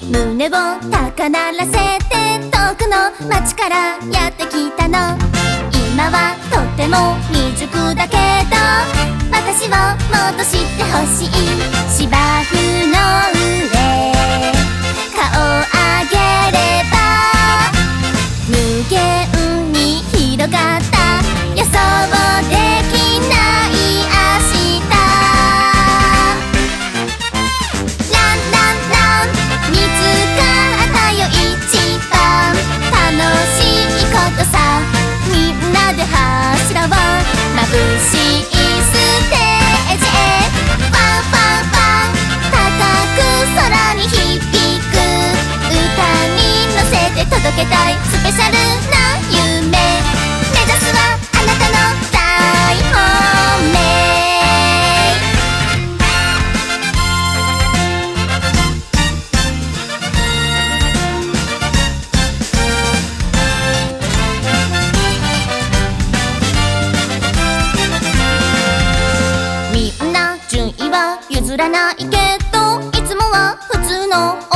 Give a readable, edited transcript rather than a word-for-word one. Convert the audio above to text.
胸を高鳴らせて遠くの街からやってきたの。今はとっても未熟だけど私をもっと知ってほしい。芝生の上顔を上げれば無限に広がった予想できない明日。ランランラン見つかったよ一番楽しいことさ。みんなで走ろう眩しいステージへ。ファンファンファン高く空に響く歌に乗せて届けたいスペシャルな夢。目指すはあなたの大本命。みんな順位は譲らないけどいつもは普通の